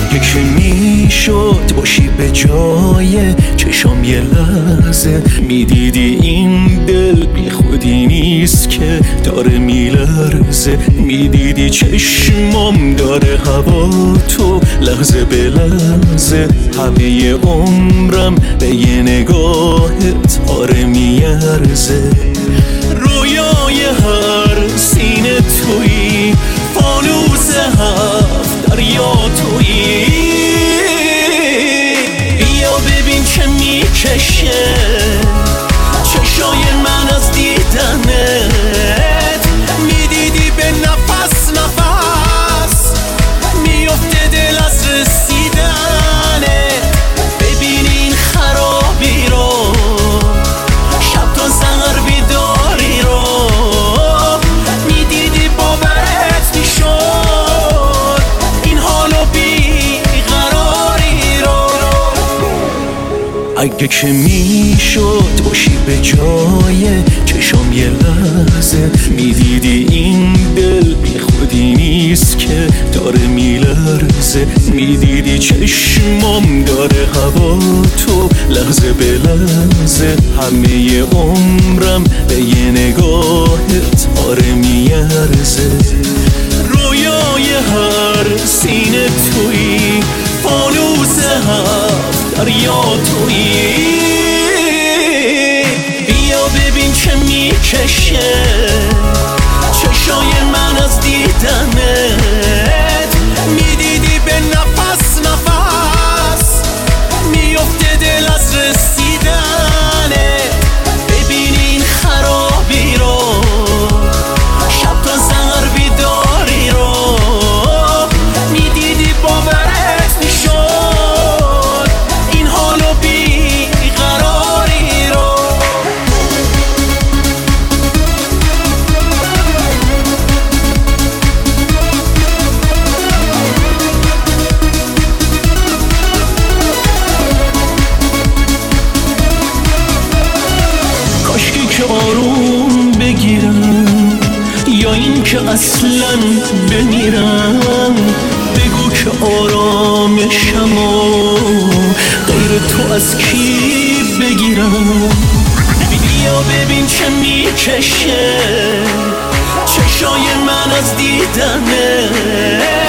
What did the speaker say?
اگه که میشد باشی به جای چشام یه لحظه میدیدی این دل بی خودی نیست که داره میلرزه، میدیدی چشمام داره هوا تو لحظه به لحظه، همه عمرم به یه نگاهت آره میارزه. رویای هر سینه تویی، فانوس هفت دریا تویی، بیا ببین چه میکشه چشای من از دیدنت، میدیدی به نفس نفس میفته دل از رسیدنت. ببین این خرابی رو، شب تا سحر بیداری رو، میدیدی باورت میشد این حالو بیقراری رو. اگه که میشد باشی به جای چشام یه لحظه میدیدی این دل بی خودی نیست که داره میلرزه، میدیدی چشمام داره هوا تو لحظه به لحظه، همه عمرم به یه نگاهت آره میارزه. رویای هر سینه تویی، فانوس هفت دریا تویی، بیا ببین چه میکشه چشای من از دیدنت، میدیدی به نفس نفس میفته دل از رسیدنت. ببین این خرابی رو، شب تا سحر بیداری رو، میدیدی باورت میشد این حالو بیقراری رو. کاشکی که آروم بگیرم یا این که اصلا بمیرم، بگو که آرامشم و غیر تو از کی بگیرم. بیا ببین چه میکشه چشای من از دیدنت،